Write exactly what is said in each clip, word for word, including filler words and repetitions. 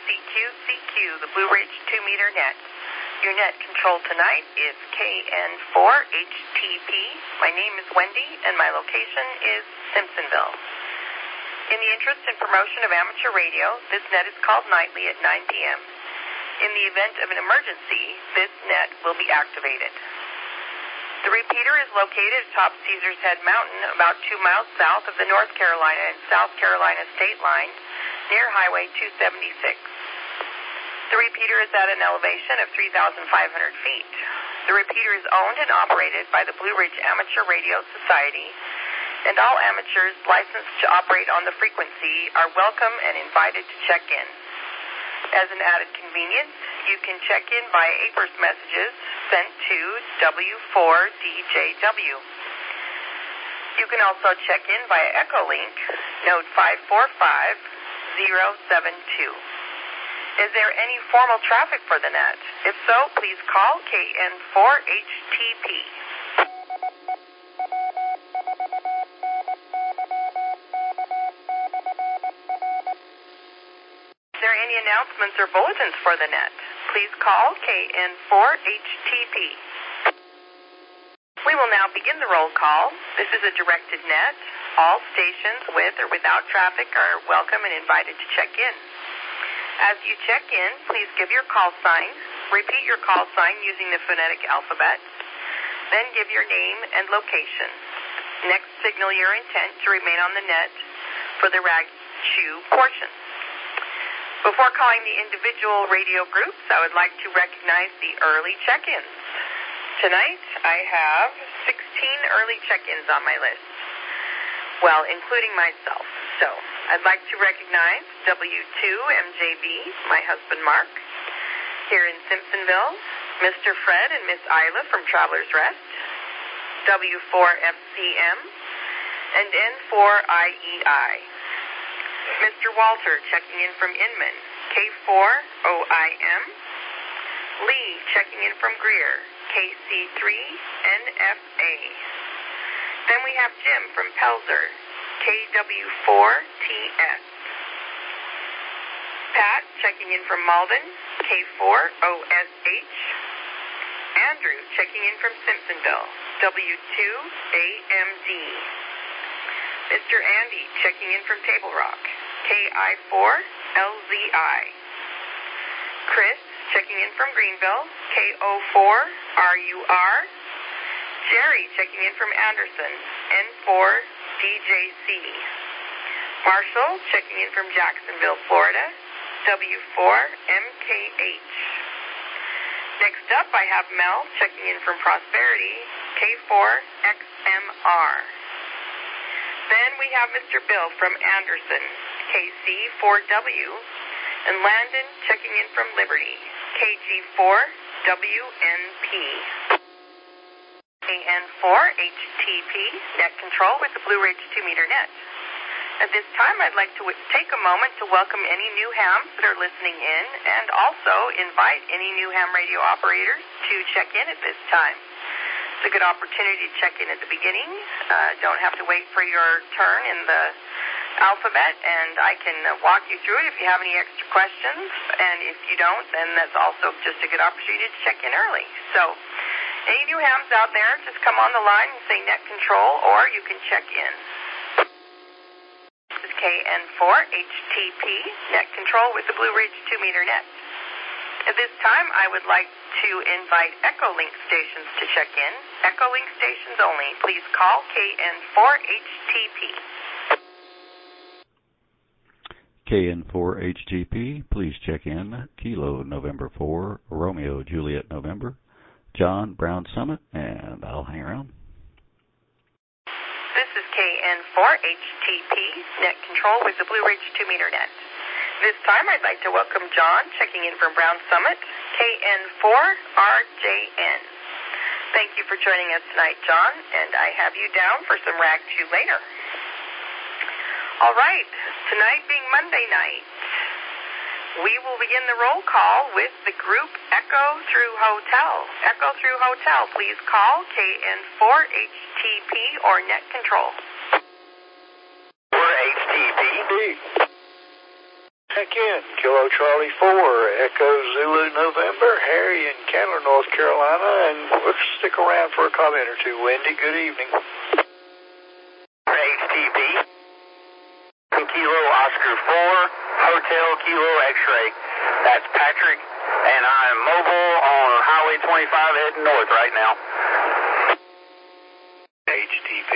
C Q C Q, the Blue Ridge two meter net. Your net control tonight is K N four H T P. My name is Wendy, and my location is Simpsonville. In the interest and promotion of amateur radio, this net is called nightly at nine p.m. In the event of an emergency, this net will be activated. The repeater is located atop Caesars Head Mountain, about two miles south of the North Carolina and South Carolina state line, near Highway two seventy-six. The repeater is at an elevation of three thousand five hundred feet. The repeater is owned and operated by the Blue Ridge Amateur Radio Society, and all amateurs licensed to operate on the frequency are welcome and invited to check in. As an added convenience, you can check in via A P R S messages sent to W four D J W. You can also check in via Echolink, node five four five zero seven two. Is there any formal traffic for the net? If so, please call K N four H T P. Is there any announcements or bulletins for the net? Please call K N four H T P. We will now begin the roll call. This is a directed net. All stations with or without traffic are welcome and invited to check in. As you check in, please give your call sign. Repeat your call sign using the phonetic alphabet. Then give your name and location. Next, signal your intent to remain on the net for the rag chew portion. Before calling the individual radio groups, I would like to recognize the early check-ins. Tonight, I have sixteen early check-ins on my list. Well, including myself. So, I'd like to recognize W two M J B, my husband Mark, here in Simpsonville, Mister Fred and Miss Isla from Traveler's Rest, W four F C M, and N four I E I. Mister Walter checking in from Inman, K four O I M. Lee checking in from Greer, K C three N F A. Then we have Jim from Pelzer, K W four T S. Pat checking in from Malden, K four O S H. Andrew checking in from Simpsonville, W two A M D. Mister Andy checking in from Table Rock, K I four L Z I. Chris checking in from Greenville, K O four R U R. Jerry checking in from Anderson, N four D J C. Marshall checking in from Jacksonville, Florida, W four M K H. Next up, I have Mel checking in from Prosperity, K four X M R. Then we have Mister Bill from Anderson, K C four W, and Landon checking in from Liberty, K G four W N P. K N four H T P, net control with the Blue Ridge two meter net. At this time, I'd like to w- take a moment to welcome any new hams that are listening in, and also invite any new ham radio operators to check in at this time. It's a good opportunity to check in at the beginning. Uh, don't have to wait for your turn in the alphabet, and I can uh, walk you through it if you have any extra questions, and if you don't, then that's also just a good opportunity to check in early. So, any new hams out there, just come on the line and say net control, or you can check in. This is K N four H T P, net control with the Blue Ridge two meter net. At this time, I would like to invite Echolink stations to check in. Echolink stations only. Please call K N four H T P. K N four H T P, please check in. Kilo November four, Romeo Juliet November. John Brown Summit, and I'll hang around. This is K N four H T P, net control with the Blue Ridge two meter net. This time I'd like to welcome John, checking in from Brown Summit, K N four R J N. Thank you for joining us tonight, John, and I have you down for some rag chew later. All right, tonight being Monday night, we will begin the roll call with the group Echo Through Hotel. Echo Through Hotel, please call K N four H T P or net control. four H T P. Check in, Kilo Charlie four, Echo Zulu November, Harry in Candler, North Carolina, and we'll stick around for a comment or two. Wendy, good evening. H T P, Kilo Oscar four, Hotel Kilo X-Ray. That's Patrick, and I'm mobile on Highway twenty-five heading north right now. H T P.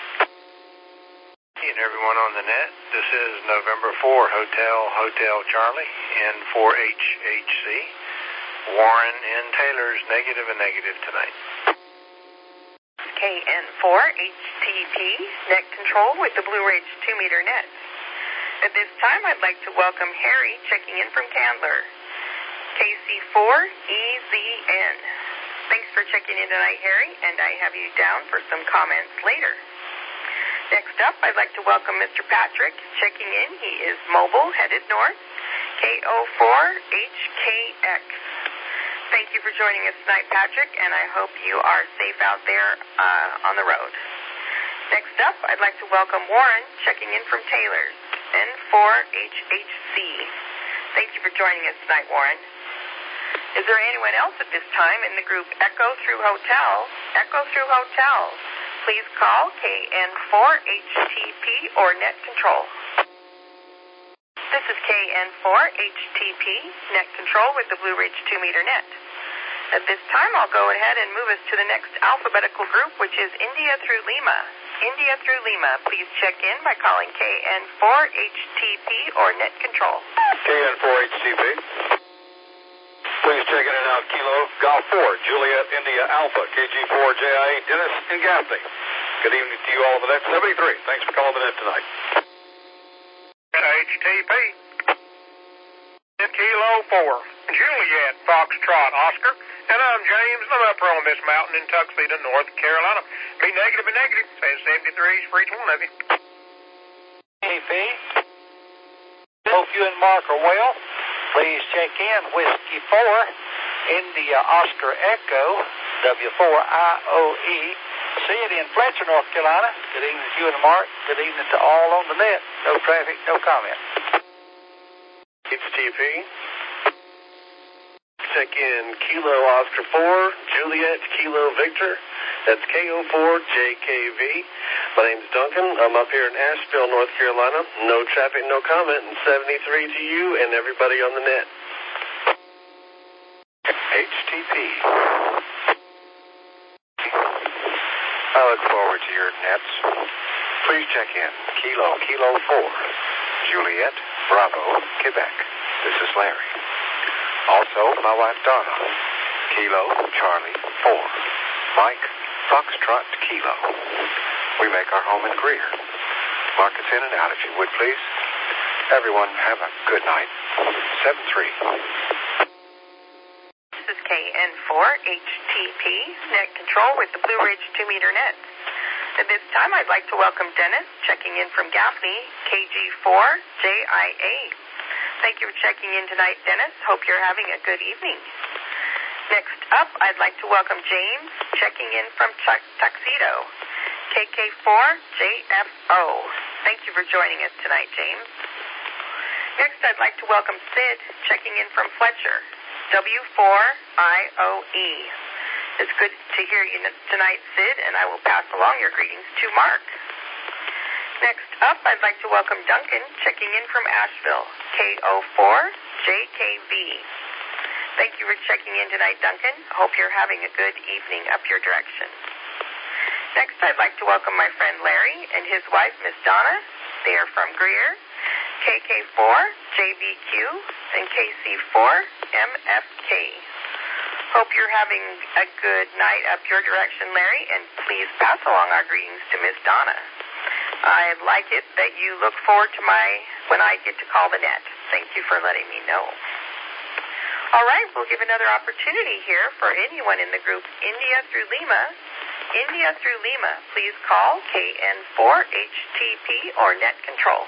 And everyone on the net, this is November fourth, Hotel Hotel Charlie, N four H H C. Warren in Taylor's negative and negative tonight. K N four H T P, net control with the Blue Ridge two meter net. At this time, I'd like to welcome Harry checking in from Candler. K C four E Z N. Thanks for checking in tonight, Harry, and I have you down for some comments later. Next up, I'd like to welcome Mister Patrick checking in. He is mobile, headed north, K O four H K X. Thank you for joining us tonight, Patrick, and I hope you are safe out there uh, on the road. Next up, I'd like to welcome Warren checking in from Taylor's, N four H H C. Thank you for joining us tonight, Warren. Is there anyone else at this time in the group Echo through Hotel? Echo through Hotel. Please call K N four H T P or net control. This is K N four H T P, net control with the Blue Ridge two meter net. At this time, I'll go ahead and move us to the next alphabetical group, which is India through Lima. India through Lima, please check in by calling K N four H T P or net control. K N four H T P. Please check in and out Kilo Golf four, Juliet India Alpha, K G four J I A, Dennis and Gaffney. Good evening to you all on the net seventy-three. Thanks for calling the net tonight. H T P. Kilo four, Juliet Foxtrot Oscar, and I'm James, and I'm up here on this mountain in Tuxedo, North Carolina. Be negative and negative, saying seventy-threes for each one of you. H T P. Hope you and Mark are well. Please check in Whiskey four, India Oscar Echo, W four I O E. See it in Fletcher, North Carolina. Good evening to you and Mark. Good evening to all on the net. No traffic, no comment. H T P. Check in Kilo Oscar four, Juliet Kilo Victor. That's K O four J K V. My name's Duncan. I'm up here in Asheville, North Carolina. No traffic, no comment, and seventy-three to you and everybody on the net. H T P. I look forward to your nets. Please check in Kilo Kilo four, Juliet Bravo, Quebec. This is Larry. Also, my wife Donna. Kilo Charlie four, Mike Foxtrot Kilo. We make our home in Greer. Mark us in and out if you would, please. Everyone, have a good night. seven three. This is K N four H T P, net control with the Blue Ridge two meter net. At this time, I'd like to welcome Dennis, checking in from Gaffney, K G four J I A. Thank you for checking in tonight, Dennis. Hope you're having a good evening. Next up, I'd like to welcome James, checking in from Tuxedo, K K four J F O. Thank you for joining us tonight, James. Next, I'd like to welcome Sid, checking in from Fletcher, W four I O E. It's good to hear you tonight, Sid, and I will pass along your greetings to Mark. Next up, I'd like to welcome Duncan, checking in from Asheville, K O four J K V. Thank you for checking in tonight, Duncan. Hope you're having a good evening up your direction. Next, I'd like to welcome my friend Larry and his wife, Miss Donna. They are from Greer, K K four J V Q, and K C four M F K. Hope you're having a good night up your direction, Larry, and please pass along our greetings to Miss Donna. I like it that you look forward to my when I get to call the net. Thank you for letting me know. All right, we'll give another opportunity here for anyone in the group India through Lima. India through Lima, please call K N four H T P or net control.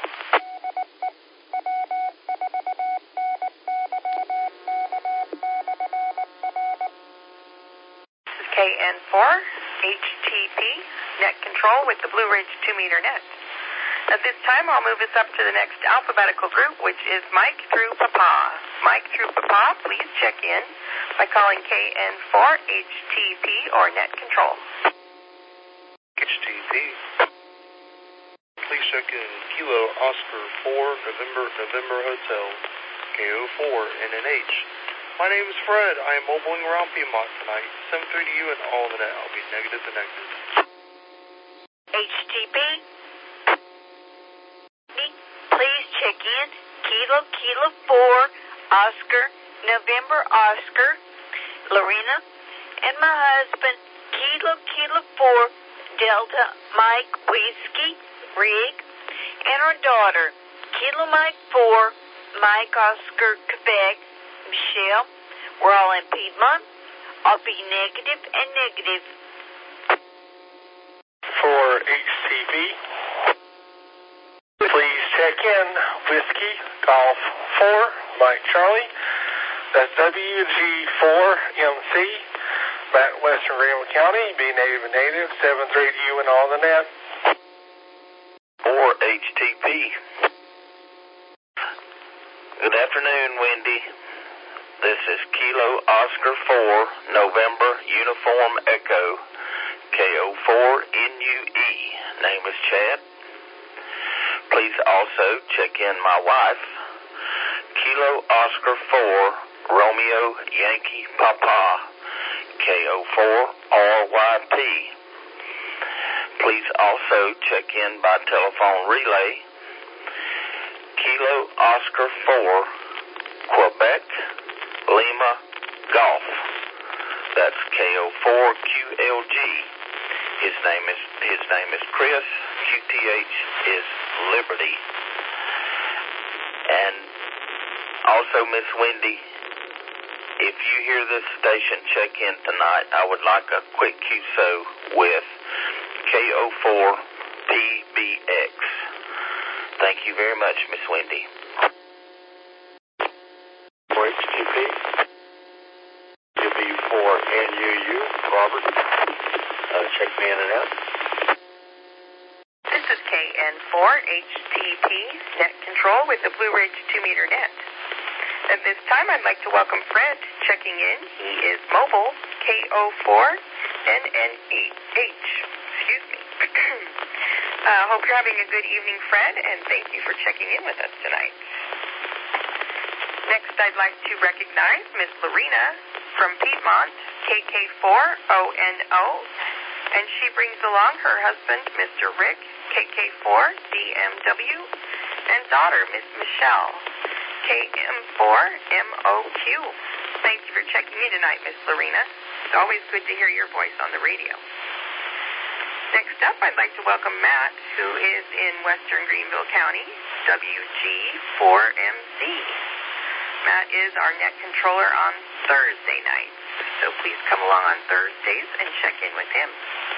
This is K N four H T P, net control with the Blue Ridge two meter net. At this time, I'll move us up to the next alphabetical group, which is Mike through Papa. Mike through Papa, please check in by calling K N four H T P or Net Control. H T P. Please check in Kilo Oscar four November November Hotel K O four N N H. My name is Fred. I am mobiling around Piedmont tonight. seven three to you and all of that. I'll be negative to negative. H T P. Please check in Kilo Kilo four Oscar November Oscar Lorena and my husband Kilo Kilo four Delta Mike Whiskey Rig and our daughter Kilo Mike four Mike Oscar Quebec Michelle. We're all in Piedmont. I'll be negative and negative. For H T P, please check in Whiskey Golf four Mike Charlie. That's W G four M C. Matt Western Greenville County. Be native and native. seven three to you and all the net. For H T P. Good afternoon, Wendy. This is Kilo Oscar four November Uniform Echo K O four N U E. Name is Chad. Please also check in my wife, Kilo Oscar four Romeo Yankee Papa K O four R Y P. Please also check in by telephone relay, Kilo Oscar four Quebec Lima Golf. That's K O four Q L G. His name is his name is Chris. Q T H is Liberty. And also, Miss Wendy, if you hear this station check in tonight, I would like a quick Q S O with K O four P B X. Thank you very much, Miss Wendy. For H T P, U B four N U U, Robert. Uh, check me in and out. This is K N four H T P Net Control with the Blue Ridge two meter net. At this time, I'd like to welcome Fred checking in. He is mobile K O four N N H. Excuse me. uh, hope you're having a good evening, Fred, and thank you for checking in with us tonight. Next, I'd like to recognize Miss Lorena from Piedmont, K K four O N O, and she brings along her husband, Mister Rick, K K four D M W, and daughter, Miss Michelle, K M four M O Q. Thank you for checking in tonight, Miss Lorena. It's always good to hear your voice on the radio. Next up, I'd like to welcome Matt, who is in Western Greenville County, W G four M C. Matt is our net controller on Thursday nights, so please come along on Thursdays and check in with him.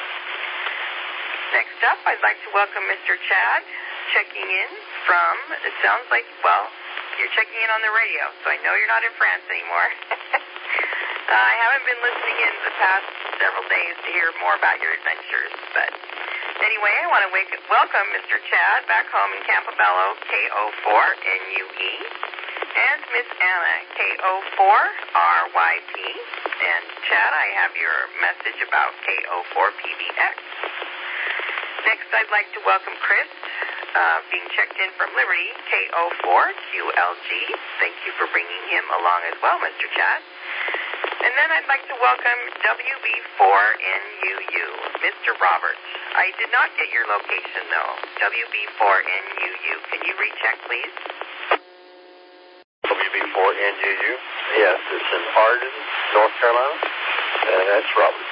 Next up, I'd like to welcome Mister Chad, checking in from, it sounds like, well, you're checking in on the radio, so I know you're not in France anymore. uh, I haven't been listening in the past several days to hear more about your adventures, but anyway, I want to wake, welcome Mister Chad back home in Campobello, K O four N U E. And Miss Anna, K O four R Y P. And Chad, I have your message about K O four P B X. Next, I'd like to welcome Chris, uh, being checked in from Liberty, K O four Q L G. Thank you for bringing him along as well, Mister Chad. And then I'd like to welcome W B four N U U, Mister Robert. I did not get your location, though. W B four N U U. Can you recheck, please? W B four N U U. Yes, it's in Arden, North Carolina. And that's Robert.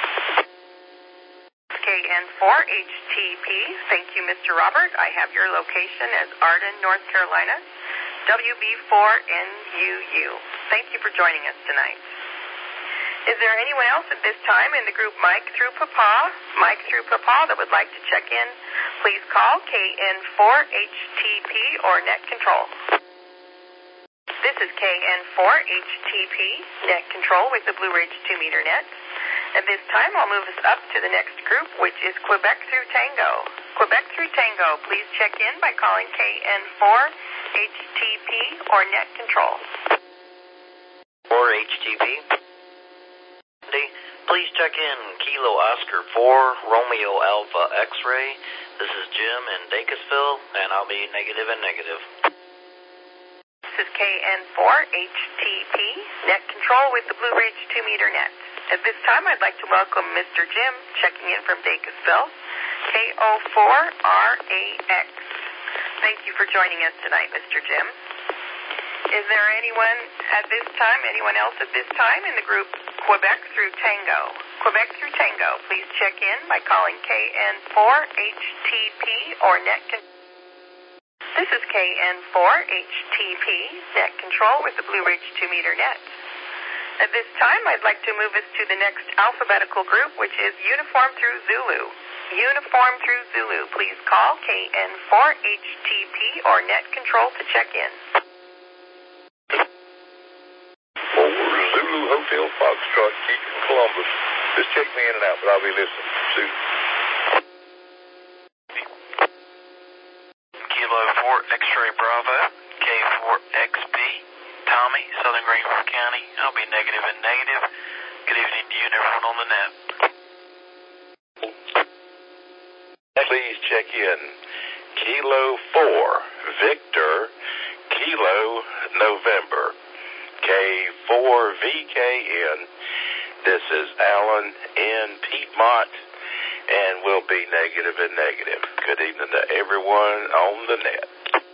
K N four H T P. Thank you, Mister Robert. I have your location as Arden, North Carolina. W B four N U U. Thank you for joining us tonight. Is there anyone else at this time in the group Mike through Papa, Mike through Papa that would like to check in? Please call K N four H T P or Net Control. This is K N four H T P, Net Control with the Blue Ridge two meter net. At this time, I'll move us up to the next group, which is Quebec through Tango. Quebec through Tango, please check in by calling K N four H T P or net control. four H T P. Please check in Kilo Oscar four Romeo Alpha X-ray. This is Jim in Dacusville, and I'll be negative and negative. This is K N four H T P, net control with the Blue Ridge two meter net. At this time, I'd like to welcome Mister Jim, checking in from Dacusville, K O four R A X. Thank you for joining us tonight, Mister Jim. Is there anyone at this time, anyone else at this time in the group Quebec through Tango? Quebec through Tango, please check in by calling K N four H T P or net control. This is K N four H T P, net control with the Blue Ridge two meter net. At this time, I'd like to move us to the next alphabetical group, which is Uniform through Zulu. Uniform through Zulu, please call K N four H T P or net control to check in. Zulu Hotel Foxtrot, Keith in Columbus. Just check me in and out, but I'll be listening soon. Kilo four X-ray Bravo, K four X B, Tommy, Southern Greenville County. I'll be negative and negative. Good evening to you and everyone on the net. Please check in Kilo four Victor, Kilo November, K four V K N. This is Alan in Piedmont, and we'll be negative and negative. Good evening to everyone on the net.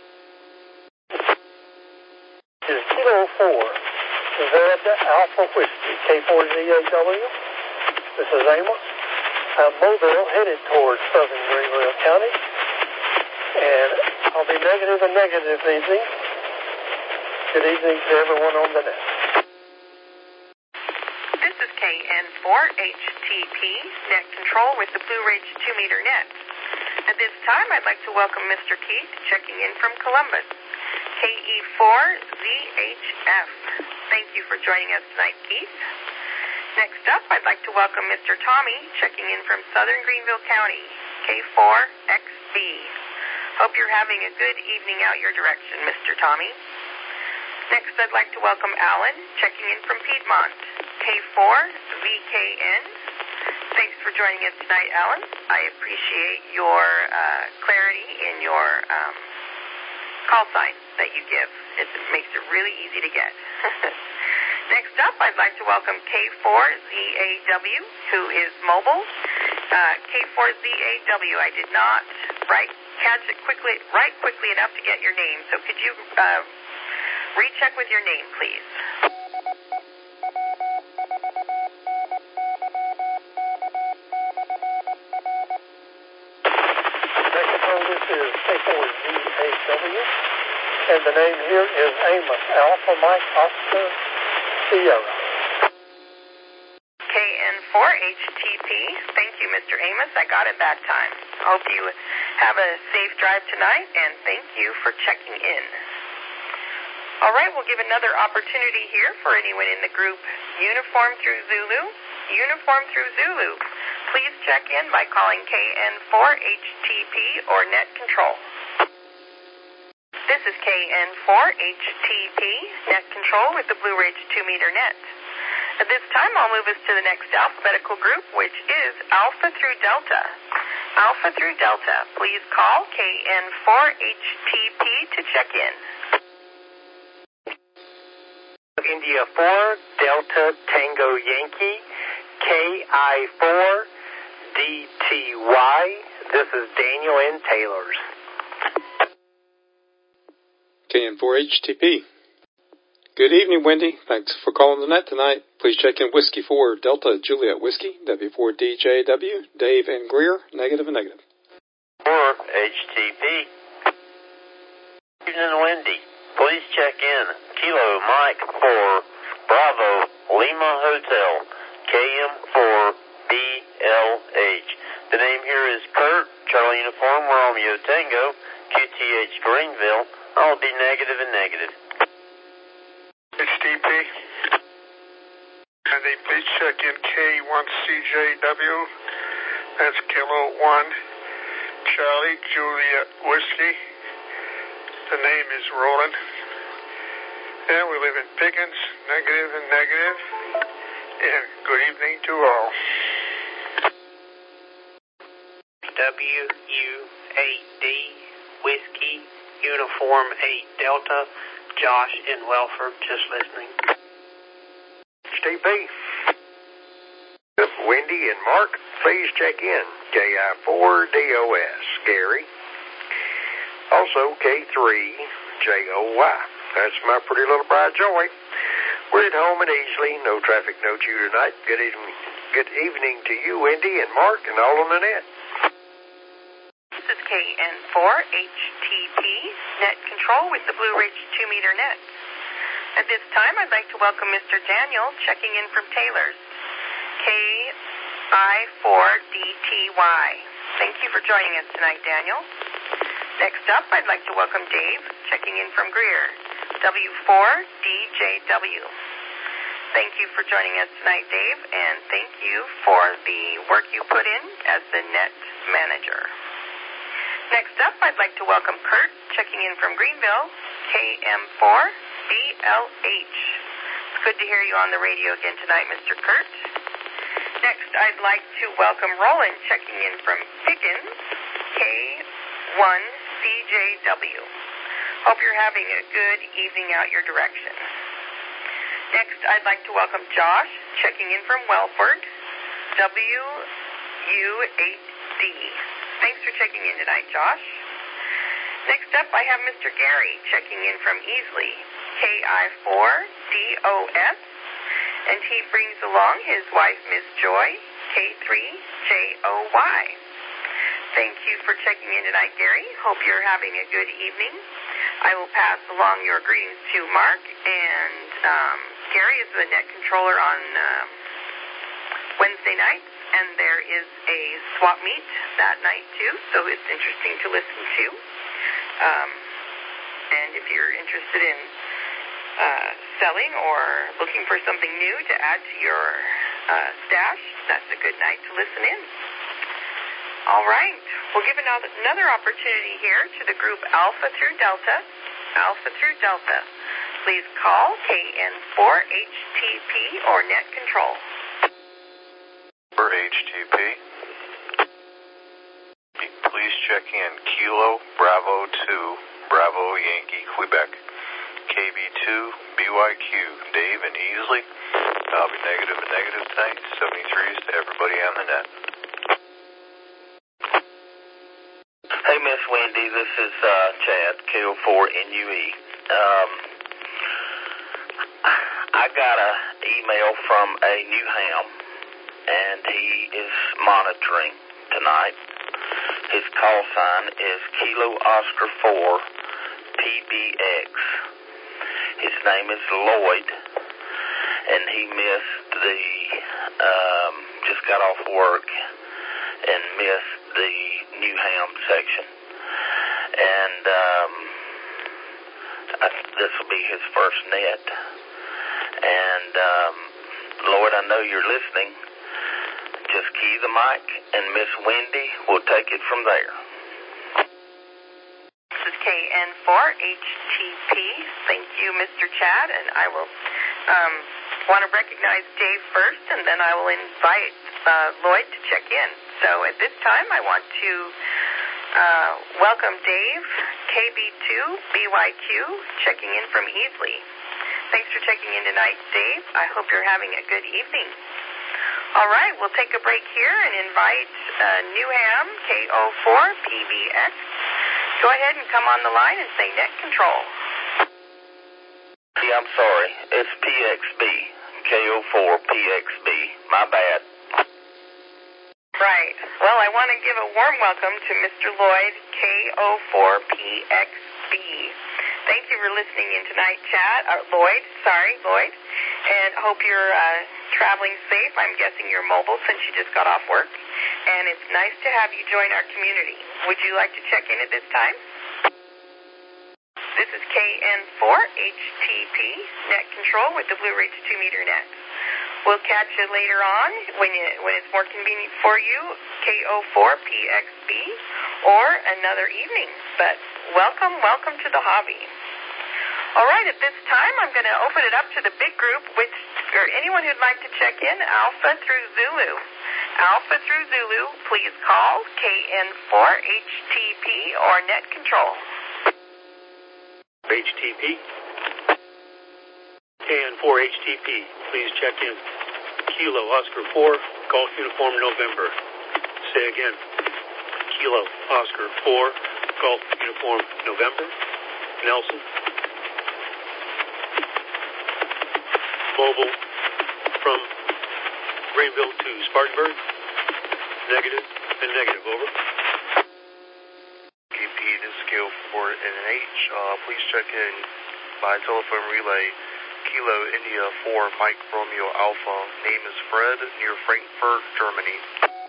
This is Kilo four Zeta Alpha Whiskey, K four Z A W. This is Amos. I'm mobile headed towards Southern Greenville County, and I'll be negative and negative this evening. Good evening to everyone on the net. This is K N four H T P, net control with the Blue Ridge two meter net. At this time, I'd like to welcome Mister Keith, checking in from Columbus, K E four Z H F. Thank you for joining us tonight, Keith. Next up, I'd like to welcome Mister Tommy, checking in from Southern Greenville County, K four X B. Hope you're having a good evening out your direction, Mister Tommy. Next, I'd like to welcome Alan, checking in from Piedmont, K four V K N. Thanks for joining us tonight, Alan. I appreciate your uh, clarity in your um, call sign that you give. It makes it really easy to get. Next up, I'd like to welcome K four Z A W, who is mobile. Uh, K four Z A W, I did not write, catch it quickly, write quickly enough to get your name. So could you uh, recheck with your name, please? Mexico, this is K four Z A W, and the name here is Amos, Alpha Mike Oscar Sierra. K N four H T P, thank you, Mister Amos. I got it that time. Hope you have a safe drive tonight, and thank you for checking in. All right, we'll give another opportunity here for anyone in the group Uniform through Zulu. Uniform through Zulu. Please check in by calling K N four H T P or net control. This is K N four H T P, net control with the Blue Ridge two meter net. At this time, I'll move us to the next alphabetical group, which is Alpha through Delta. Alpha through Delta, please call K N four H T P to check in. India four, Delta Tango Yankee, K I four D T Y. This is Daniel in Taylor's. K N four H T P. Good evening, Wendy. Thanks for calling the net tonight. Please check in Whiskey four Delta Juliet Whiskey, W four D J W, Dave and Greer, negative and negative. four H T P. Good evening, Wendy. Please check in Kilo Mike four Bravo Lima Hotel, K M four B L H. The name here is Kurt, Charlie Uniform Romeo Tango, Q T H Greenville. I'll be negative and negative. H T P. And they please check in K one C J W. That's Kilo one Q Charlie, Juliet, Whiskey. The name is Roland. And we live in Pickens, negative and negative. And good evening to all. W U eight D, Whiskey, Uniform eight Delta, Josh in Welford, just listening. Steve B. Wendy and Mark, please check in. K I four D O S, Gary. Also K three J O Y. That's my pretty little bride, Joey. We're at home and easily. No traffic, no chew tonight. Good evening, good evening to you, Wendy and Mark, and all on the net. This is K N four H T P, net control with the Blue Ridge two meter net. At this time, I'd like to welcome Mister Daniel, checking in from Taylor's. K I four D T Y. Thank you for joining us tonight, Daniel. Next up, I'd like to welcome Dave, checking in from Greer. W four D J W. Thank you for joining us tonight, Dave, and thank you for the work you put in as the net manager. Next up, I'd like to welcome Kurt, checking in from Greenville, K M four B L H. It's good to hear you on the radio again tonight, Mister Kurt. Next, I'd like to welcome Roland, checking in from Pickens, K one C J W. Hope you're having a good evening out your direction. Next, I'd like to welcome Josh, checking in from Welford, W U eight D. Thanks for checking in tonight, Josh. Next up, I have Mister Gary, checking in from Easley, K I four D O S, and he brings along his wife, Miss Joy, K three J O Y. Thank you for checking in tonight, Gary. Hope you're having a good evening. I will pass along your greetings to Mark, and um, Gary is the net controller on uh, Wednesday night, and there is a swap meet that night too, so it's interesting to listen to. Um, and if you're interested in uh, selling or looking for something new to add to your uh, stash, that's a good night to listen in. All right, we'll give another, another opportunity here to the group Alpha through Delta. Alpha through Delta. Please call K N four H T P or net control. For H T P, please check in Kilo Bravo two, Bravo Yankee, Quebec. K B two B Y Q, Dave and Easley. I'll be negative and negative tonight. seventy-threes to everybody on the net. Hey, Miss Wendy, this is uh, Chad, K O four N U E. Um, I got an email from a Newham, and he is monitoring tonight. His call sign is Kilo Oscar four P B X. His name is Lloyd, and he missed the, um, just got off work and missed the Newham section. And um, this will be his first net. And um, Lloyd, I know you're listening. Just key the mic, and Miss Wendy will take it from there. This is K N four H T P. Thank you, Mister Chad, and I will um, want to recognize Dave first, and then I will invite uh, Lloyd to check in. So at this time, I want to uh, welcome Dave, K B two B Y Q, checking in from Easley. Thanks for checking in tonight, Dave. I hope you're having a good evening. All right, we'll take a break here and invite uh, Newham, K O four P B X. Go ahead and come on the line and say net control. Yeah, I'm sorry. It's P X B, K O four P X B. My bad. Right. Well, I want to give a warm welcome to Mister Lloyd, K O four P X B. Thank you for listening in tonight, Chad. Uh, Lloyd, sorry, Lloyd. And hope you're uh, traveling safe. I'm guessing you're mobile since you just got off work. And it's nice to have you join our community. Would you like to check in at this time? This is K N four H T P, net control with the Blue Ridge two meter net. We'll catch you later on when you, when it's more convenient for you, K O four P X B, or another evening. But welcome, welcome to the hobby. All right, at this time, I'm going to open it up to the big group, which, or anyone who'd like to check in, Alpha through Zulu. Alpha through Zulu, please call K N four H T P or net control. H T P. K N four H T P, please check in. Kilo Oscar four, Golf Uniform November. Say again. Kilo Oscar four, Golf Uniform November. Nelson. Mobile from Greenville to Spartanburg. Negative and negative, over. K P, this is K O four N H. Uh, please check in by telephone relay. Kilo India four, Mike Romeo Alpha. Name is Fred, near Frankfurt, Germany.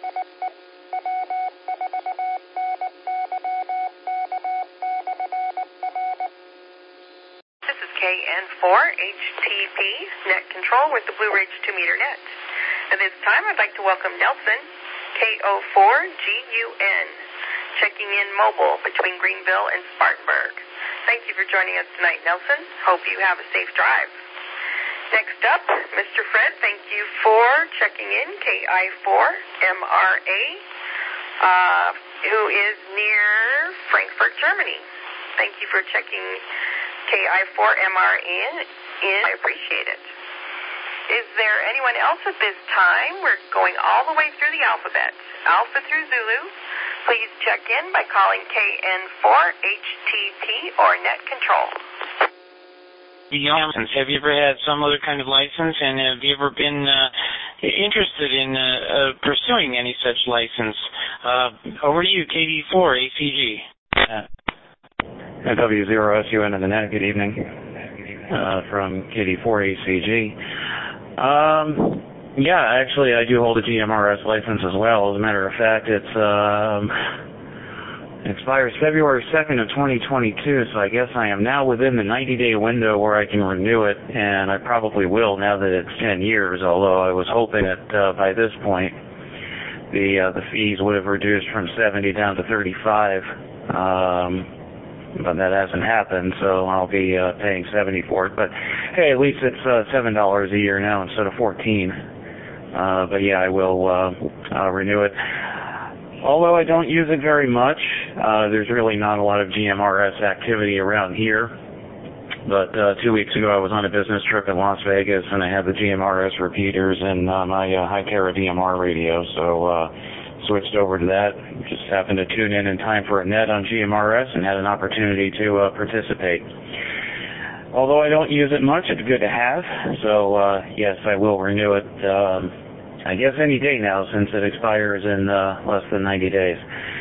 This is K N four H T P, net control with the Blue Ridge two meter net. At this time, I'd like to welcome Nelson, K O four G U N, checking in mobile between Greenville and Spartanburg. Thank you for joining us tonight, Nelson. Hope you have a safe drive. Next up, Mister Fred, thank you for checking in, K I four M R A, uh, who is near Frankfurt, Germany. Thank you for checking K I four M R A in. I appreciate it. Is there anyone else at this time? We're going all the way through the alphabet. Alpha through Zulu. Please check in by calling K N four H T P or net control. Have you ever had some other kind of license, and have you ever been uh, interested in uh, uh, pursuing any such license? Uh, over to you, K D four A C G. Uh, W zero S U N in the net, good evening. Uh, from K D four A C G. Um, yeah, actually, I do hold a G M R S license as well. As a matter of fact, it's um, it expires February second of twenty twenty-two, so I guess I am now within the ninety-day window where I can renew it, and I probably will now that it's ten years, although I was hoping that uh, by this point the uh, the fees would have reduced from seventy down to thirty-five, um, but that hasn't happened, so I'll be uh, paying seventy for it. But hey, at least it's uh, seven dollars a year now instead of fourteen. Uh, but yeah, I will uh, uh, renew it. Although I don't use it very much, uh, there's really not a lot of G M R S activity around here. But uh, two weeks ago I was on a business trip in Las Vegas, and I had the G M R S repeaters and uh, my uh, Hytera D M R radio, so uh, switched over to that. Just happened to tune in in time for a net on G M R S and had an opportunity to uh, participate. Although I don't use it much, it's good to have, so uh, yes, I will renew it. Um, I guess any day now, since it expires in uh, less than ninety days.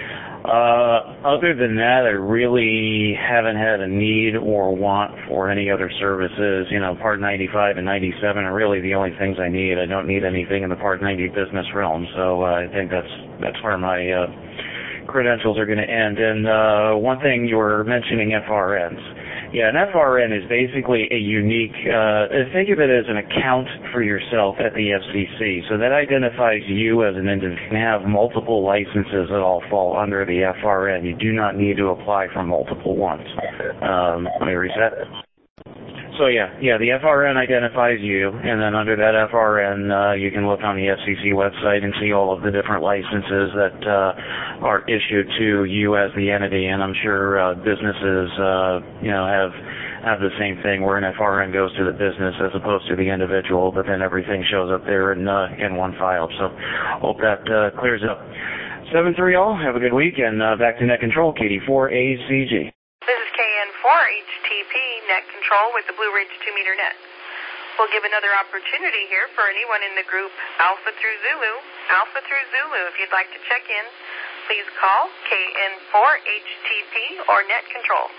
Uh, other than that, I really haven't had a need or want for any other services. You know, Part ninety-five and ninety-seven are really the only things I need. I don't need anything in the Part ninety business realm, so uh, I think that's that's where my uh, credentials are going to end. And uh, one thing, you were mentioning F R Ns. Yeah, an F R N is basically a unique, uh, think of it as an account for yourself at the F C C. So that identifies you as an individual. You can have multiple licenses that all fall under the F R N. You do not need to apply for multiple ones. Um, let me reset. So yeah, yeah, the F R N identifies you, and then under that F R N, uh, you can look on the F C C website and see all of the different licenses that uh, are issued to you as the entity. And I'm sure uh, businesses, uh, you know, have have the same thing where an F R N goes to the business as opposed to the individual, but then everything shows up there in uh, in one file. So hope that uh, clears up. seven three all, have a good week, and uh, back to Net Control, K D four A C G. This is K N four H T P, net control with the Blue Ridge two meter net. We'll give another opportunity here for anyone in the group Alpha through Zulu. Alpha through Zulu, if you'd like to check in, please call K N four H T P or net control.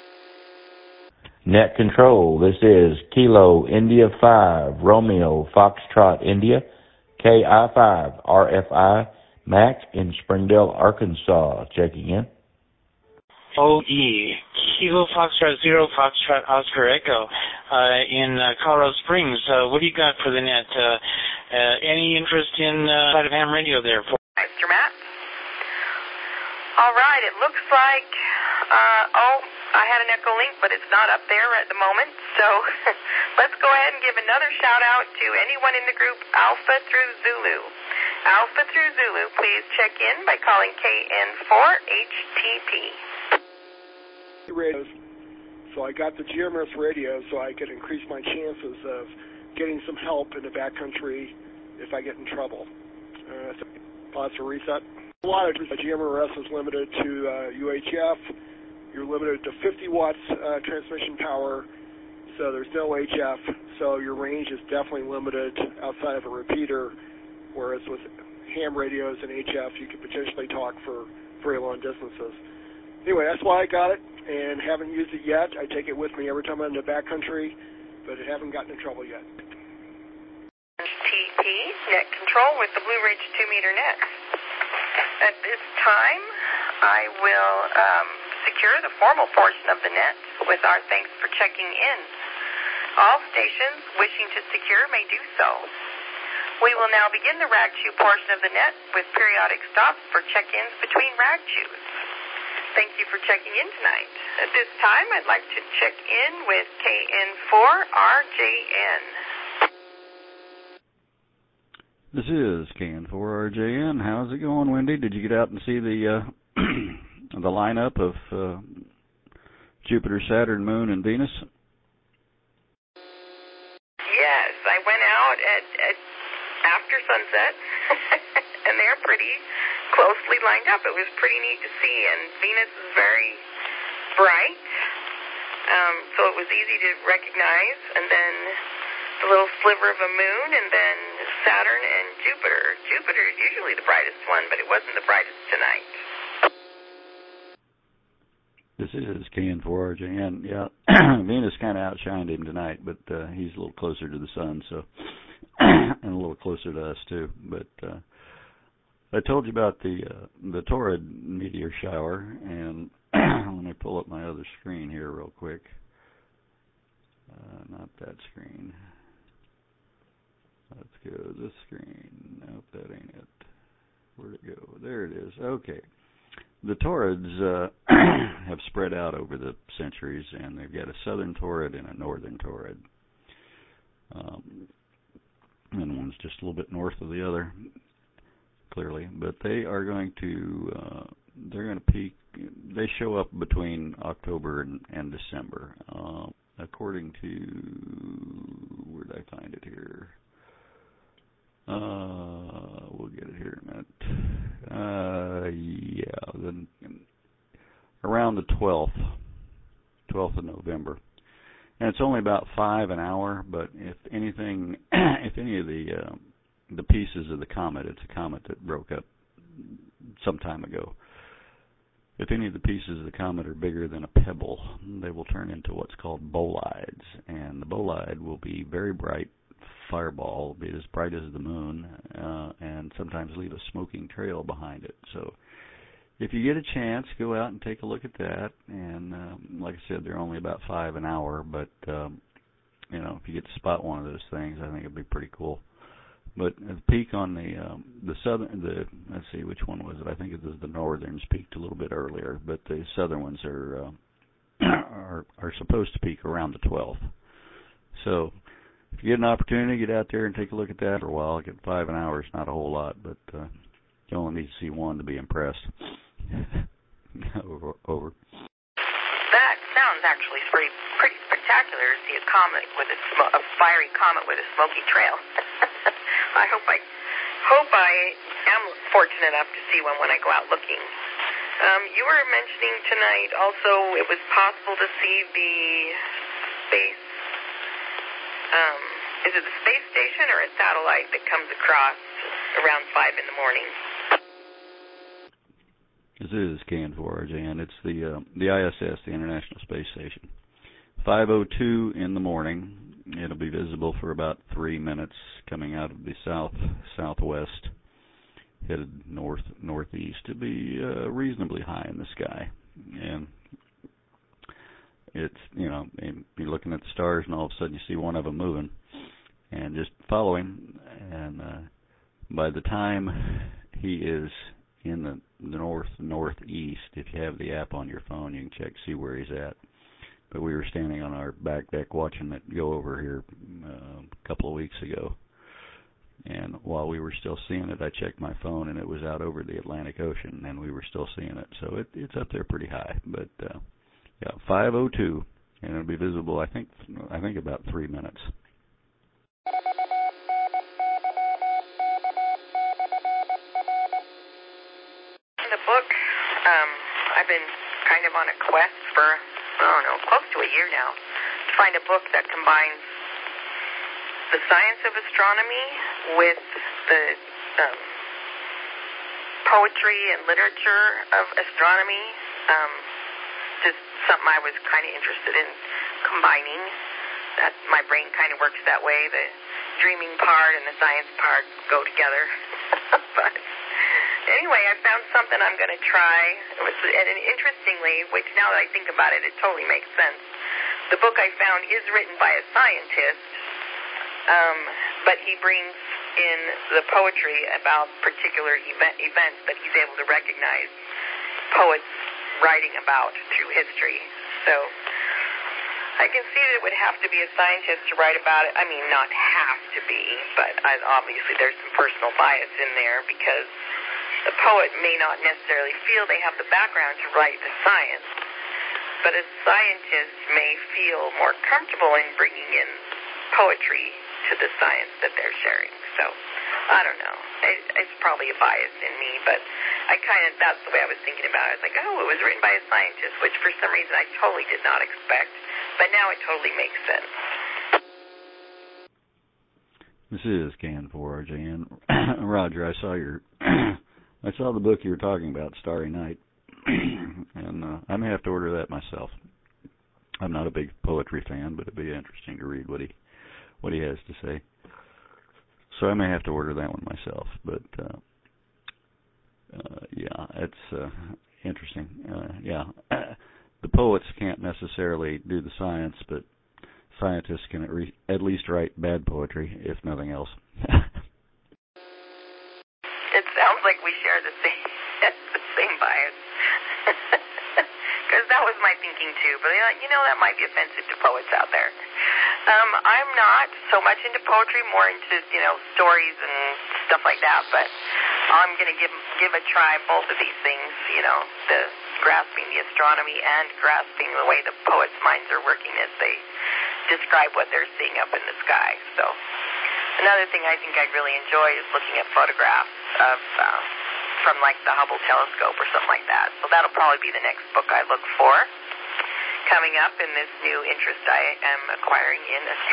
Net control, this is Kilo India five, Romeo Foxtrot India, K I five R F I, Mac in Springdale, Arkansas, checking in. O E, Kilo Foxtrot Zero Foxtrot Oscar Echo, uh, in uh, Colorado Springs. Uh, what do you got for the net? Uh, Uh, any interest in uh, side of ham radio there? For Mister Matt? All right, it looks like, uh, oh, I had an echo link, but it's not up there at the moment. So let's go ahead and give another shout out to anyone in the group Alpha through Zulu. Alpha through Zulu, please check in by calling K N four H T P. Radios. So I got the G M S radio so I could increase my chances of getting some help in the backcountry if I get in trouble. Uh, so pause for reset. A lot of G M R S is limited to uh, U H F. You're limited to fifty watts uh, transmission power, so there's no H F. So your range is definitely limited outside of a repeater, whereas with ham radios and H F, you could potentially talk for very long distances. Anyway, that's why I got it, and haven't used it yet. I take it with me every time I'm in the backcountry, but I haven't gotten in trouble yet. T P, net control with the Blue Ridge two meter net. At this time, I will um, secure the formal portion of the net with our thanks for checking in. All stations wishing to secure may do so. We will now begin the rag chew portion of the net with periodic stops for check-ins between rag chews. Thank you for checking in tonight. At this time, I'd like to check in with K N four R J N. This is K N four R J N. How's it going, Wendy? Did you get out and see the uh, the lineup of uh, Jupiter, Saturn, Moon, and Venus? Yes, I went out at, at after sunset, and they're pretty closely lined up. It was pretty neat to see, and Venus is very bright, um, so it was easy to recognize, and then the little sliver of a moon, and then Saturn and Jupiter. Jupiter is usually the brightest one, but it wasn't the brightest tonight. This is K N four R J N. Yeah, Venus kind of outshined him tonight, but uh, he's a little closer to the sun, so and a little closer to us too. But uh, I told you about the uh, the Taurid meteor shower, and let me pull up my other screen here real quick. Uh, not that screen. Let's go this screen. Nope, that ain't it. Where'd it go? There it is. Okay. The Taurids uh, have spread out over the centuries, and they've got a southern Taurid and a northern Taurid. Um, and one's just a little bit north of the other, clearly. But they are going to, uh, they're going to peak, they show up between October and, and December. Uh, according to, where did I find it here? Uh, we'll get it here in a minute. Uh, yeah, then around the twelfth, twelfth of November, and it's only about five an hour. But if anything, if any of the uh, the pieces of the comet, it's a comet that broke up some time ago. If any of the pieces of the comet are bigger than a pebble, they will turn into what's called bolides, and the bolide will be very bright. Fireball, be as bright as the moon, uh, and sometimes leave a smoking trail behind it. So if you get a chance, go out and take a look at that. And um, like I said, they're only about five an hour, but um, you know, if you get to spot one of those things, I think it'd be pretty cool. But the peak on the um, the southern, the let's see, which one was it? I think it was the northerns peaked a little bit earlier, but the southern ones are uh, are are supposed to peak around the twelfth. So if you get an opportunity, get out there and take a look at that for a while. Get five an hour is not a whole lot, but uh, you only need to see one to be impressed. over, over. That sounds actually pretty pretty spectacular. To see a comet with a, sm- a fiery comet with a smoky trail. I hope I hope I am fortunate enough to see one when I go out looking. Um, you were mentioning tonight also it was possible to see the space. Um, is it the space station or a satellite that comes across around five in the morning? This is K N four R J N. It's the uh, the I S S, the International Space Station. five oh two in the morning. It'll be visible for about three minutes coming out of the south southwest, headed north northeast. It'll be uh, reasonably high in the sky, and it's, you know, you're looking at the stars, and all of a sudden you see one of them moving, and just follow him. And uh, by the time he is in the north northeast, if you have the app on your phone, you can check see where he's at. But we were standing on our back deck watching it go over here uh, a couple of weeks ago. And while we were still seeing it, I checked my phone, and it was out over the Atlantic Ocean, and we were still seeing it. So it, it's up there pretty high. But uh, yeah, five oh two, and it'll be visible. I think I think about three minutes. The book, um, I've been kind of on a quest for, I don't know, close to a year now, to find a book that combines the science of astronomy with the um, poetry and literature of astronomy. Um, just something I was kind of interested in combining. That my brain kind of works that way. The dreaming part and the science part go together. But anyway, I found something I'm going to try. It was, and interestingly, which now that I think about it, it totally makes sense. The book I found is written by a scientist, um, but he brings in the poetry about particular event, events that he's able to recognize poets writing about through history. So I can see that it would have to be a scientist to write about it. I mean, not have to be, but I, obviously there's some personal bias in there because the poet may not necessarily feel they have the background to write the science, but a scientist may feel more comfortable in bringing in poetry to the science that they're sharing. So, I don't know. It, it's probably a bias in me, but I kind of, that's the way I was thinking about it. I was like, oh, it was written by a scientist, which for some reason I totally did not expect, but now it totally makes sense. This is Can four R J, and Roger, I saw your, I saw the book you were talking about, Starry Night, and uh, I may have to order that myself. I'm not a big poetry fan, but it'd be interesting to read what he what he has to say. So I may have to order that one myself. But uh, uh, yeah, it's uh, interesting. Uh, yeah, the poets can't necessarily do the science, but scientists can at, re- at least write bad poetry, if nothing else. It sounds like we share the same the same bias. Because that was my thinking too. But you know, that might be offensive to poets out there. Um, I'm not so much into poetry, more into, you know, stories and stuff like that, but I'm going to give give a try both of these things, you know, the grasping the astronomy and grasping the way the poets' minds are working as they describe what they're seeing up in the sky. So another thing I think I'd really enjoy is looking at photographs of uh, from like the Hubble telescope or something like that. So that'll probably be the next book I look for coming up in this new interest I am acquiring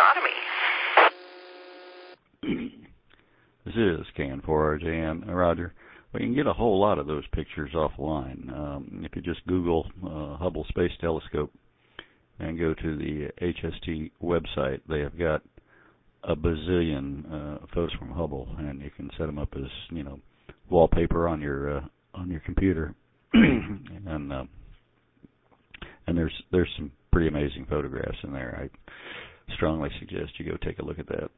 in astronomy. This is Can four R J, and uh, Roger. Well, you can get a whole lot of those pictures offline. Um, if you just Google uh, Hubble Space Telescope and go to the H S T website, they have got a bazillion uh, photos from Hubble, and you can set them up as, you know, wallpaper on your uh, on your computer. and uh, and there's there's some pretty amazing photographs in there. I strongly suggest you go take a look at that.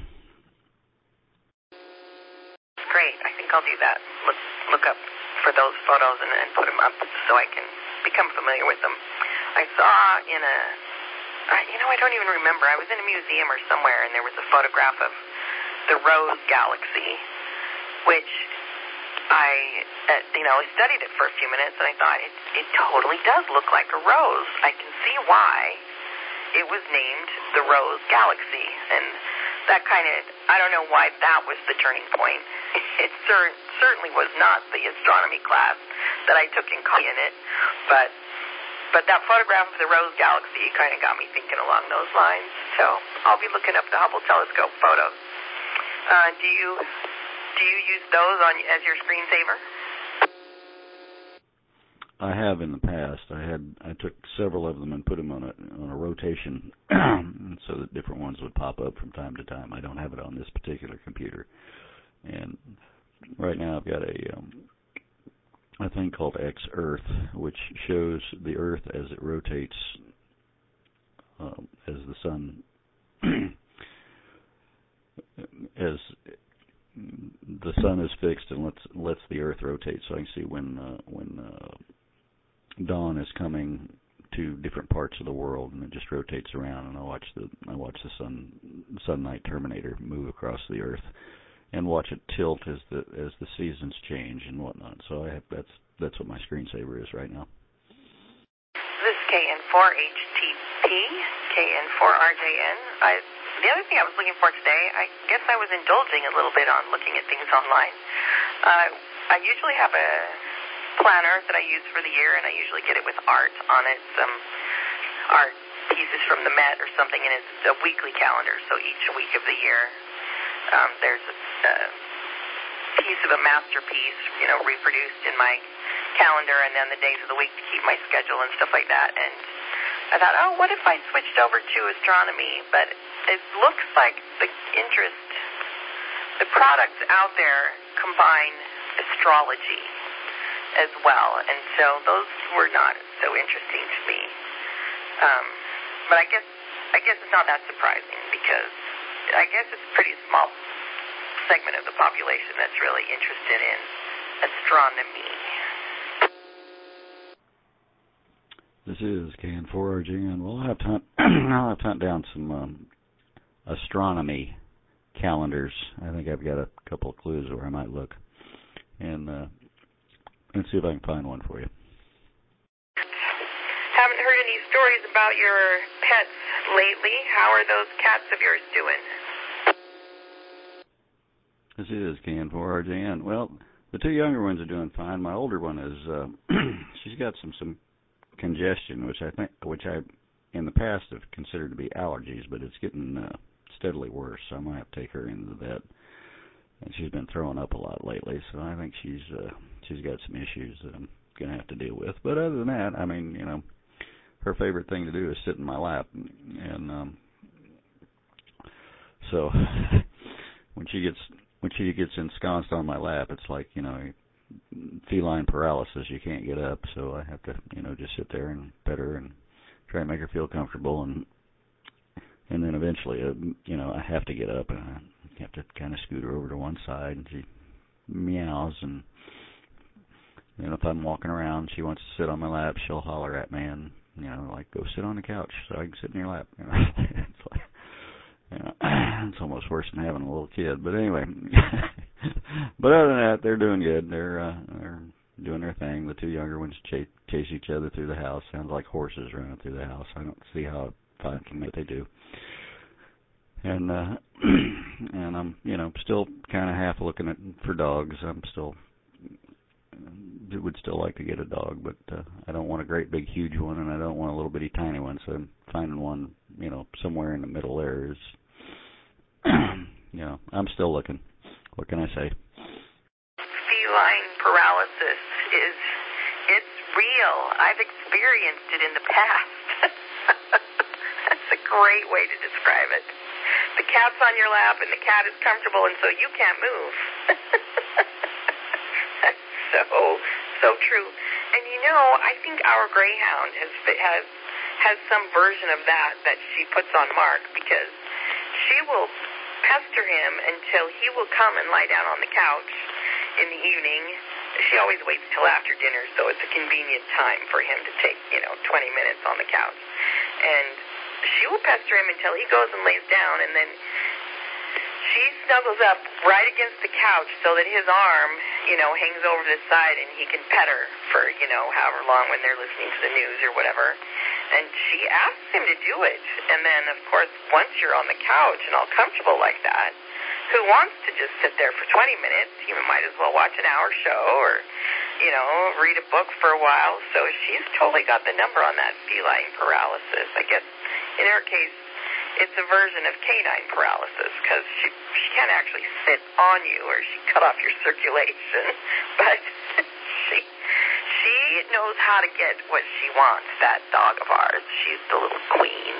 Great. I think I'll do that. Look look up for those photos and, and put them up so I can become familiar with them. I saw in a, uh, you know, I don't even remember. I was in a museum or somewhere, and there was a photograph of the Rose Galaxy, which I, uh, you know, studied it for a few minutes, and I thought, it, it totally does look like a rose. I can see why it was named the Rose Galaxy, and that kind of, I don't know why that was the turning point. It cer- certainly was not the astronomy class that I took in college in it, but but that photograph of the Rose Galaxy kind of got me thinking along those lines. So I'll be looking up the Hubble telescope photos. Uh, do you do you use those on as your screensaver? I have in the past. I had I took several of them and put them on a on a rotation, so that different ones would pop up from time to time. I don't have it on this particular computer, and right now I've got a um, a thing called X Earth, which shows the Earth as it rotates um, as the sun says the sun is fixed and lets lets the Earth rotate, so I can see when uh, when uh, dawn is coming to different parts of the world, and it just rotates around. And I watch the I watch the sun sun night terminator move across the Earth, and watch it tilt as the as the seasons change and whatnot. So I have, that's that's what my screensaver is right now. This is K N four H T P, K N four R J N. I, the other thing I was looking for today, I guess I was indulging a little bit on looking at things online. Uh, I usually have a planner that I use for the year, and I usually get it with art on it, some art pieces from the Met or something, and it's a weekly calendar, so each week of the year um, there's a, a piece of a masterpiece, you know, reproduced in my calendar, and then the days of the week to keep my schedule and stuff like that. And I thought, oh, what if I switched over to astronomy? But it looks like the interest, the products out there combine astrology as well, and so those were not so interesting to me. Um, but I guess I guess it's not that surprising, because I guess it's a pretty small segment of the population that's really interested in astronomy. This is K N four R G N. Well, I'll have to hunt, I'll have to hunt down some um, astronomy calendars. I think I've got a couple of clues where I might look, and uh, and see if I can find one for you. Haven't heard any stories about your pets lately. How are those cats of yours doing? This is K N four R J N. Well, the two younger ones are doing fine. My older one is, uh, she's got some, some congestion, which I think, which I, in the past have considered to be allergies, but it's getting uh, steadily worse, so I might have to take her into the vet. And she's been throwing up a lot lately, so I think she's, uh, she's got some issues that I'm going to have to deal with. But other than that, I mean, you know, her favorite thing to do is sit in my lap, and um, so when she gets when she gets ensconced on my lap, it's like, you know, feline paralysis. You can't get up, so I have to, you know, just sit there and pet her and try and make her feel comfortable, and and then eventually, uh, you know, I have to get up and I have to kind of scoot her over to one side, and she meows, and you know, if I'm walking around, she wants to sit on my lap, she'll holler at me and, you know, like, go sit on the couch so I can sit in your lap. You know, it's like, you know, it's almost worse than having a little kid. But anyway, but other than that, they're doing good. They're uh, they're doing their thing. The two younger ones chase, chase each other through the house. Sounds like horses running through the house. I don't see how I can make they do. And uh, and I'm, you know, still kind of half looking at for dogs. I'm still. Would still like to get a dog, but uh, I don't want a great big huge one, and I don't want a little bitty tiny one, so I'm finding one, you know, somewhere in the middle there is, you know, I'm still looking. What can I say? Feline paralysis is, it's real. I've experienced it in the past. That's a great way to describe it. The cat's on your lap, and the cat is comfortable, and so you can't move. So, so true. And you know, I think our greyhound has has has some version of that that she puts on Mark, because she will pester him until he will come and lie down on the couch in the evening. She always waits till after dinner, so it's a convenient time for him to take, you know, twenty minutes on the couch. And she will pester him until he goes and lays down, and then she snuggles up right against the couch so that his arm, you know, hangs over the side, and he can pet her for, you know, however long when they're listening to the news or whatever. And she asks him to do it. And then, of course, once you're on the couch and all comfortable like that, who wants to just sit there for twenty minutes? You might as well watch an hour show or, you know, read a book for a while. So she's totally got the number on that feline paralysis. I guess in her case, it's a version of canine paralysis, because she she can't actually sit on you or she cut off your circulation, but she she knows how to get what she wants, that dog of ours. She's the little queen.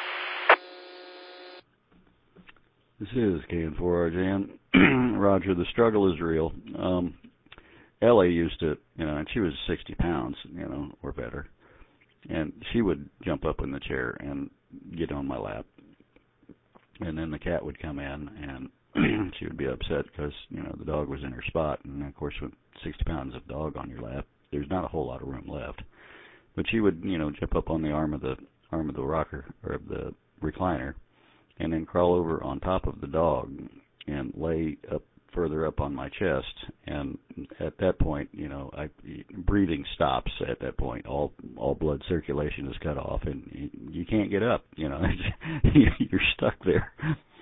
This is K N four R J N. Roger, the struggle is real. Um, Ellie used to, you know, and she was sixty pounds, you know, or better, and she would jump up in the chair and get on my lap. and then the cat would come in, and she would be upset because, you know, the dog was in her spot. And, of course, with sixty pounds of dog on your lap, there's not a whole lot of room left. But she would, you know, jump up on the arm of the arm of the rocker or of the recliner and then crawl over on top of the dog and lay up further up on my chest. And at that point, you know, I, breathing stops at that point. All all blood circulation is cut off, and you, you can't get up. You know, you're stuck there.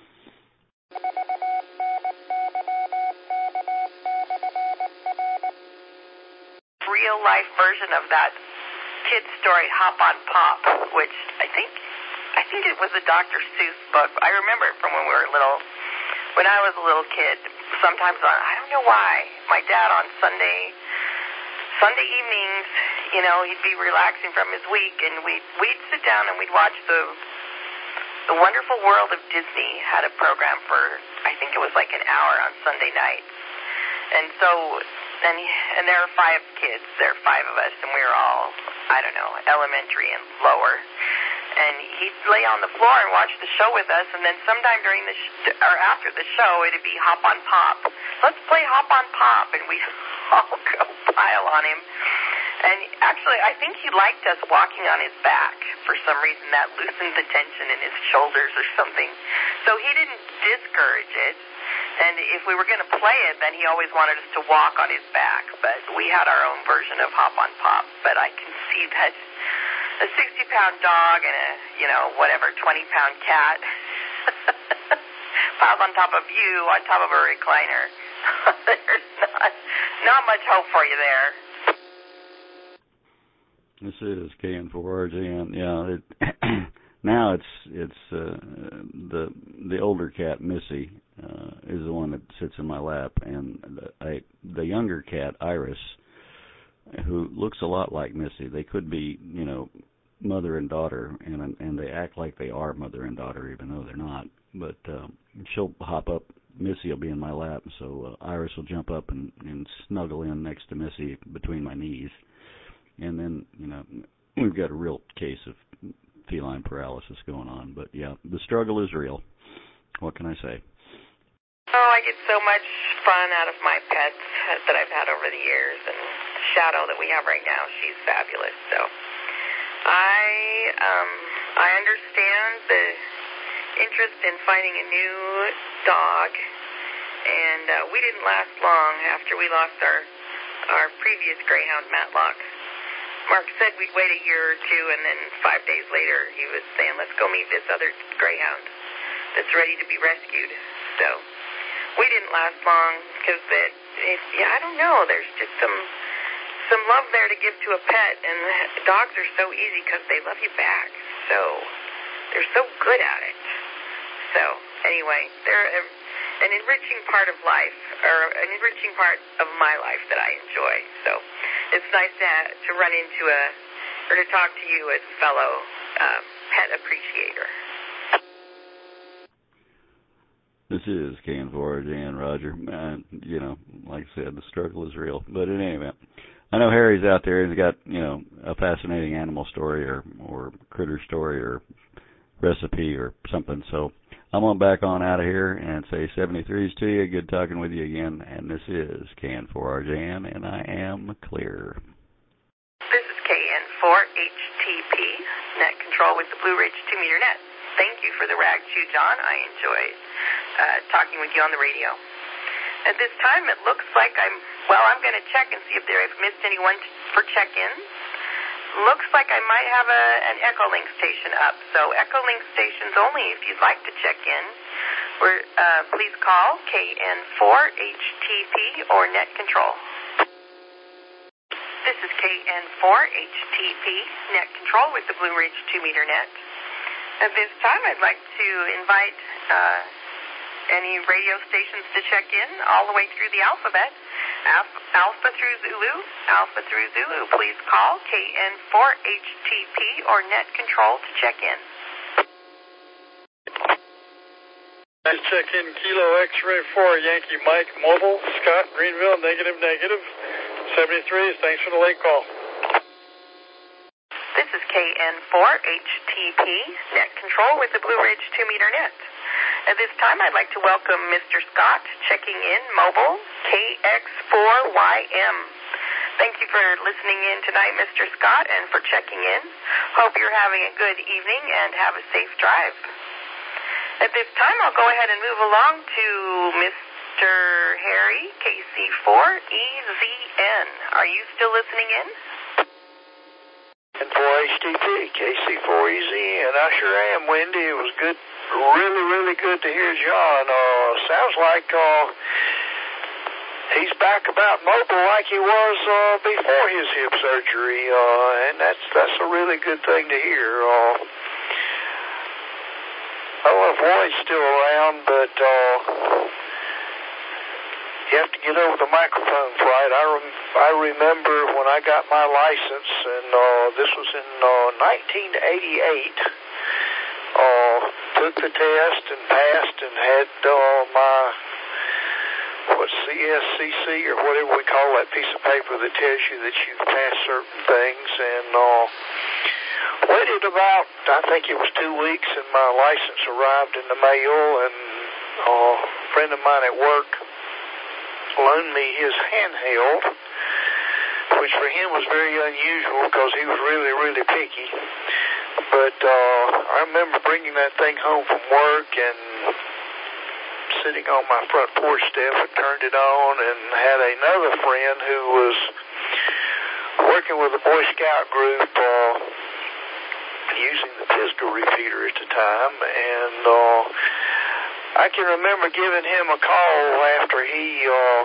Real life version of that kid story, Hop on Pop, which I think I think it was a Doctor Seuss book. I remember it from when we were little. When I was a little kid, sometimes on, I don't know why, my dad on Sunday, Sunday evenings, you know, he'd be relaxing from his week, and we'd, we'd sit down and we'd watch the the Wonderful World of Disney. Had a program for, I think it was like an hour on Sunday nights. And so, and, and there are five kids, there are five of us, and we were all, I don't know, elementary and lower. And he'd lay on the floor and watch the show with us, and then sometime during the sh- or after the show, it'd be Hop on Pop. Let's play Hop on Pop, and we'd all go pile on him. And actually, I think he liked us walking on his back for some reason. That loosened the tension in his shoulders or something. So he didn't discourage it. And if we were going to play it, then he always wanted us to walk on his back. But we had our own version of Hop on Pop. But I can see that a sixty-pound dog and a, you know, whatever, twenty-pound cat piled on top of you, on top of a recliner. There's not, not much hope for you there. This is K N four R J N. Yeah, it, now it's it's uh, the the older cat, Missy, uh, is the one that sits in my lap, and the, I, the younger cat, Iris, who looks a lot like Missy. They could be, you know, mother and daughter, and and they act like they are mother and daughter, even though they're not. But um, she'll hop up. Missy will be in my lap, so uh, Iris will jump up and, and snuggle in next to Missy between my knees. And then, you know, we've got a real case of feline paralysis going on. But, yeah, the struggle is real. What can I say? Oh, I get so much fun out of my pets that I've had over the years. And Shadow that we have right now, she's fabulous. So I, um, I understand the interest in finding a new dog. And uh, we didn't last long after we lost our, our previous greyhound, Matlock. Mark said we'd wait a year or two, and then five days later he was saying, let's go meet this other greyhound that's ready to be rescued. So we didn't last long because, it, it, yeah, I don't know. There's just some some love there to give to a pet, and dogs are so easy because they love you back. So they're so good at it. So anyway, they're a, an enriching part of life, or an enriching part of my life that I enjoy. So it's nice to to run into a, or to talk to you as a fellow uh, pet appreciator. This is K N four R J N, Roger. Uh, you know, like I said, the struggle is real. But in any event, I know Harry's out there. He's got, you know, a fascinating animal story or, or critter story or recipe or something. So I'm going to back on out of here and say seventy-threes to you. Good talking with you again. And this is K N four R J N, and I am clear. This is K N four H T P, net control with the Blue Ridge two meter net. Thank you for the rag chew, John. I enjoyed uh, talking with you on the radio. At this time, it looks like I'm, well, I'm going to check and see if there, I've missed anyone t- for check-ins. Looks like I might have a, an Echolink station up. So Echolink stations only if you'd like to check in. We're, uh, please call K N four H T P or net control. This is K N four H T P, net control with the Blue Ridge two meter net. At this time, I'd like to invite uh, any radio stations to check in all the way through the alphabet. Alpha, alpha through Zulu, Alpha through Zulu. Please call K N four H T P or net control to check in. Nice check in, Kilo X-ray four, Yankee Mike, Mobile, Scott, Greenville, negative, negative. seventy-threes, thanks for the late call. This is K N four H T P, net control with the Blue Ridge two meter net. At this time, I'd like to welcome Mister Scott, checking in, mobile, K X four Y M. Thank you for listening in tonight, Mister Scott, and for checking in. Hope you're having a good evening and have a safe drive. At this time, I'll go ahead and move along to Mister Harry, K C four E Z N. Are you still listening in? And for H T P, K C four E Z N. I sure am, Wendy. It was good, really, really good to hear John. Uh, sounds like uh, he's back about mobile like he was uh, before his hip surgery, uh, and that's that's a really good thing to hear. Uh, I don't know if Roy's still around, but uh, you have to get over the microphones right. I, rem I remember when I got my license, and uh, this was in uh, nineteen eighty-eight. Uh, took the test and passed and had uh, my what C S C C or whatever we call that piece of paper that tells you that you've passed certain things, and uh, waited about, I think it was two weeks, and my license arrived in the mail, and uh, a friend of mine at work loaned me his handheld, which for him was very unusual because he was really, really picky. But uh, I remember bringing that thing home from work and sitting on my front porch step and turned it on, and had another friend who was working with a Boy Scout group uh, using the pistol repeater at the time, and uh, I can remember giving him a call after he uh,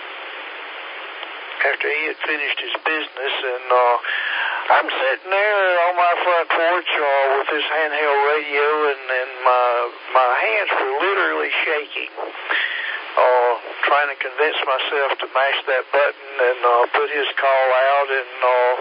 after he had finished his business, and uh, I'm sitting there on my front porch uh, with this handheld radio, and, and my my hands were literally shaking, uh, trying to convince myself to mash that button and uh, put his call out, and uh,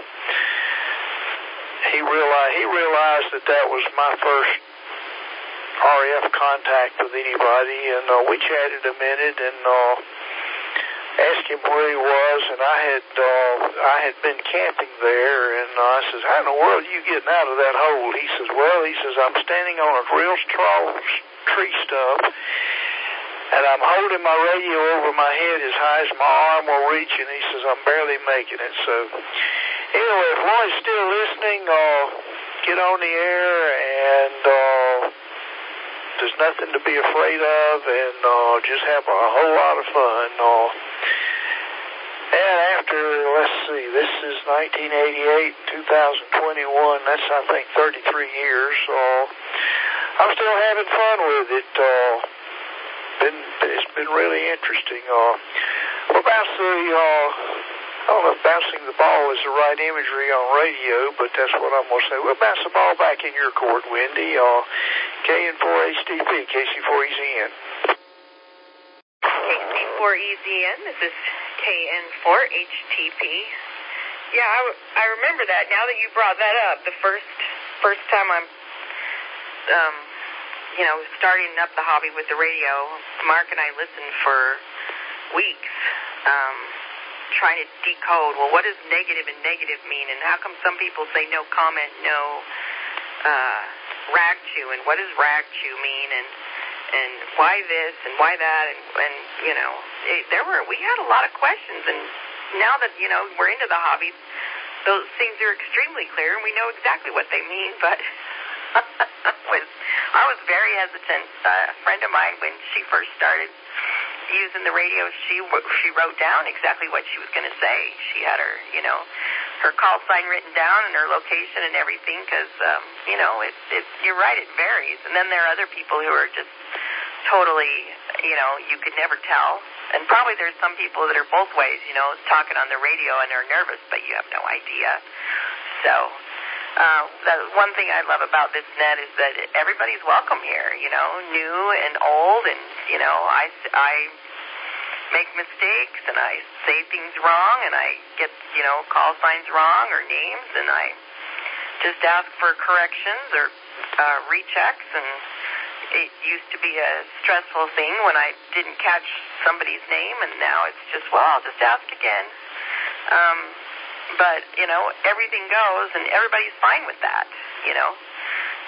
he realized he realized that that was my first R F contact with anybody, and uh, we chatted a minute and uh, asked him where he was, and I had uh, I had been camping there, and uh, I says, how in the world are you getting out of that hole? He says, well, he says, I'm standing on a real tall tree stump, and I'm holding my radio over my head as high as my arm will reach, and he says, I'm barely making it. So anyway, if Roy's still listening, uh, get on the air, and uh, there's nothing to be afraid of, and uh, just have a whole lot of fun. Uh, and after, let's see, this is nineteen eighty-eight, two thousand twenty-one, that's, I think, thirty-three years. Uh, I'm still having fun with it. Uh, been, it's been really interesting. Uh, we're bouncing, uh, I don't know if bouncing the ball is the right imagery on radio, but that's what I'm going to say. We'll bounce the ball back in your court, Wendy. Uh, K N four H T P, K C four E Z N. K C four E Z N, this is K N four H T P. Yeah, I, I remember that. Now that you brought that up, the first first time I'm, um, you know, starting up the hobby with the radio, Mark and I listened for weeks, um, trying to decode, well, what does negative and negative mean, and how come some people say no comment, no uh, rag chew, and what does rag chew mean, and and why this and why that, and, and you know, it, there were we had a lot of questions, and now that, you know, we're into the hobby, those things are extremely clear, and we know exactly what they mean, but was, I was very hesitant. Uh, a friend of mine, when she first started using the radio, she she wrote down exactly what she was going to say. She had her, you know, her call sign written down and her location and everything, because, um, you know, it, it, you're right, it varies. And then there are other people who are just totally, you know, you could never tell. And probably there's some people that are both ways, you know, talking on the radio and they're nervous, but you have no idea. So, uh, the one thing I love about this net is that everybody's welcome here, you know, new and old, and, you know, I, I make mistakes, and I say things wrong, and I get, you know, call signs wrong or names, and I just ask for corrections or uh, rechecks, and it used to be a stressful thing when I didn't catch somebody's name, and now it's just, well, I'll just ask again. Um, but, you know, everything goes, and everybody's fine with that, you know.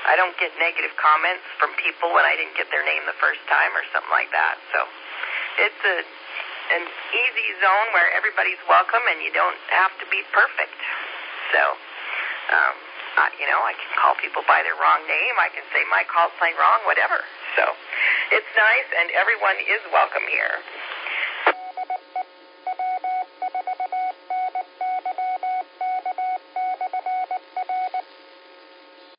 I don't get negative comments from people when I didn't get their name the first time or something like that. So it's a an easy zone where everybody's welcome and you don't have to be perfect. So, um, uh, you know, I can call people by their wrong name. I can say my call sign wrong, whatever. So it's nice, and everyone is welcome here.